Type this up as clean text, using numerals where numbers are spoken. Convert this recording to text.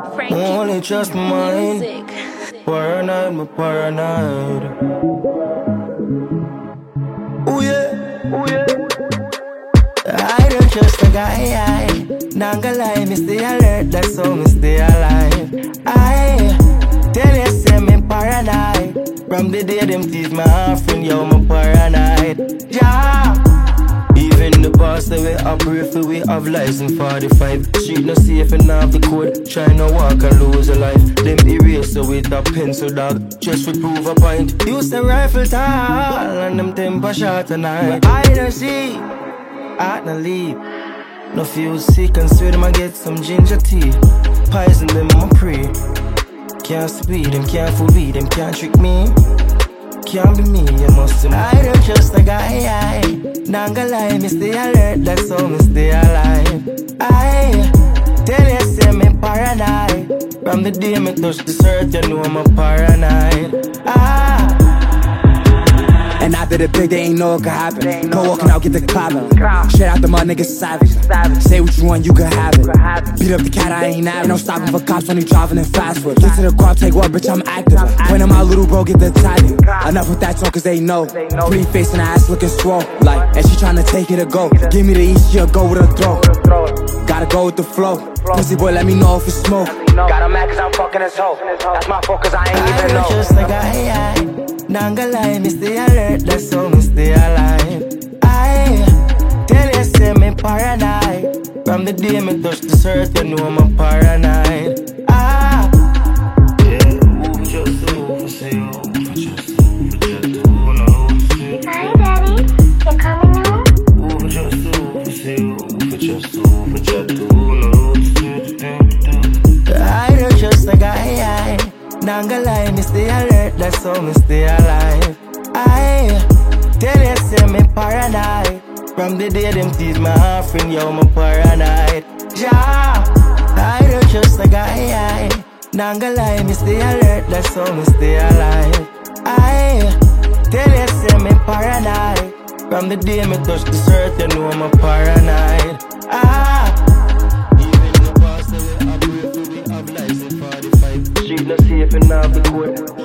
Only trust my mind. Paranoid, my paranoid. Oh yeah, oh yeah. I don't trust a guy. Not gonna lie, me stay alert. That's how me stay alive. I tell you, say me paranoid. From the day them tease my half friend, yo, me paranoid. Yeah. Even the boss that we operate for, we have license 45. Street no safe and have the code. Tryna walk and lose a life. Them eraser with a pencil dog, just to prove a point. Use the rifle tall and them temper shot tonight. I don't see, I don't leave. No feel sick and swear them I get some ginger tea. Poison them I pray. Can't speed them, can't fool me, them can't trick me. Can't be me, you must be. I don't trust a guy. Not gonna lie, me stay alert. That's how me stay alive. I tell you, say me paranoid. From the day me touch the earth, you know I'm a paranoid. And after the big, they ain't know it could happen. Go walking out, get the clapping. Shit out the mud, niggas savage. Say what you want, you can have it. Beat up the cat, I ain't having. Ain't no stopping for cops when you driving in fast foot. Get to the crowd, take what, bitch, I'm active. When I'm my little bro, get the title. Enough with that talk, cause they know. Pretty face and ass looking swole. Like, and she tryna take it or go. Give me the east, she'll go with her throat. Gotta go with the flow. Pussy boy, let me know if it's smoke. Got him mad cause I'm fucking his hoe. That's my fault cause I ain't even know. I don't trust a guy. Not gonna lie, me stay alert, that's how me stay alive. I tell you, say me paranoid. From the day me touch the earth, you know I'm a paranoid. Yeah, move just over, say over, just over, Hi, Daddy. You coming now? move just over, say over, just over, I don't trust a guy. Not gonna lie, me stay alert, that's how me stay alive. I tell you, say me paranoid. From the day them tease my half friend, yo, I'm a paranoid. Yeah, I don't trust a guy. Not gonna lie, me stay alert, that's how me stay alive. I tell you, say me paranoid. From the day me touch the earth, you know I'm a paranoid. Even the boss that we operate for, we have license 45. Street no safe and have the code.